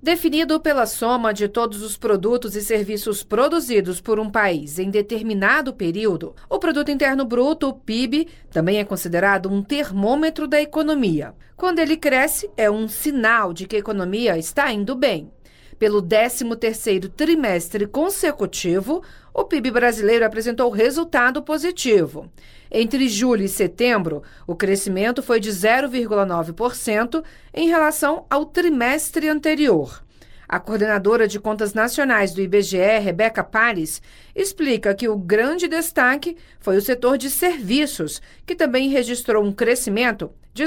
Definido pela soma de todos os produtos e serviços produzidos por um país em determinado período, o Produto Interno Bruto, o PIB, também é considerado um termômetro da economia. Quando ele cresce, é um sinal de que a economia está indo bem. Pelo 13º trimestre consecutivo, o PIB brasileiro apresentou resultado positivo. Entre julho e setembro, o crescimento foi de 0,9% em relação ao trimestre anterior. A coordenadora de Contas Nacionais do IBGE, Rebeca Pares, explica que o grande destaque foi o setor de serviços, que também registrou um crescimento de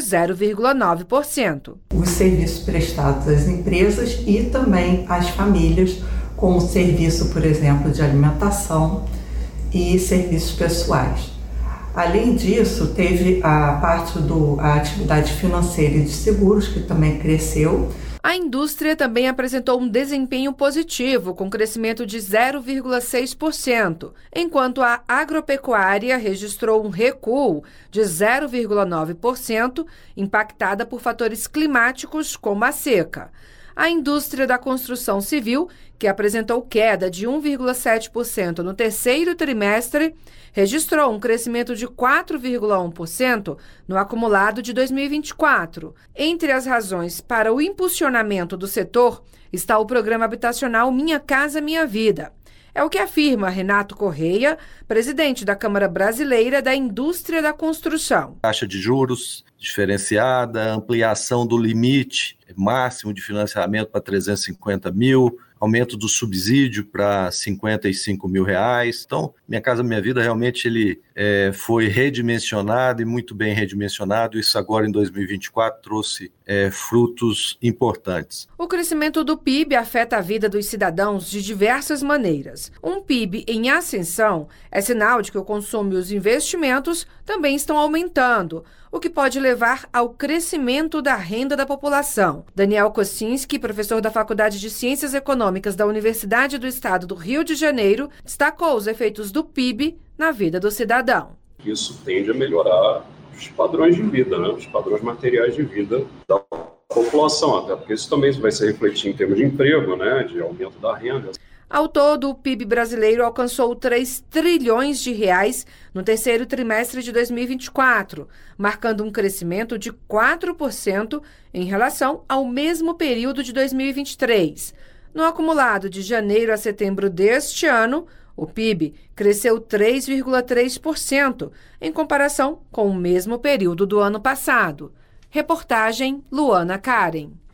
0,9%. Os serviços prestados às empresas e também às famílias, como serviço, por exemplo, de alimentação e serviços pessoais. Além disso, teve a atividade financeira e de seguros, que também cresceu. A indústria também apresentou um desempenho positivo, com crescimento de 0,6%, enquanto a agropecuária registrou um recuo de 0,9%, impactada por fatores climáticos como a seca. A indústria da construção civil, que apresentou queda de 1,7% no terceiro trimestre, registrou um crescimento de 4,1% no acumulado de 2024. Entre as razões para o impulsionamento do setor está o programa habitacional Minha Casa Minha Vida. É o que afirma Renato Correia, presidente da Câmara Brasileira da Indústria da Construção. Taxa de juros diferenciada, ampliação do limite máximo de financiamento para 350 mil, aumento do subsídio para 55 mil reais. Então, Minha Casa Minha Vida realmente ele foi redimensionado e muito bem redimensionado. Isso agora em 2024 trouxe frutos importantes. O crescimento do PIB afeta a vida dos cidadãos de diversas maneiras. Um PIB em ascensão é sinal de que o consumo e os investimentos também estão aumentando, o que pode levar ao crescimento da renda da população. Daniel Kocinski, professor da Faculdade de Ciências Econômicas da Universidade do Estado do Rio de Janeiro, destacou os efeitos do PIB na vida do cidadão. Isso tende a melhorar os padrões de vida, os padrões materiais de vida da população, até porque isso também vai se refletir em termos de emprego, de aumento da renda. Ao todo, o PIB brasileiro alcançou 3 trilhões de reais no terceiro trimestre de 2024, marcando um crescimento de 4% em relação ao mesmo período de 2023. No acumulado de janeiro a setembro deste ano, o PIB cresceu 3,3% em comparação com o mesmo período do ano passado. Reportagem Luana Karen.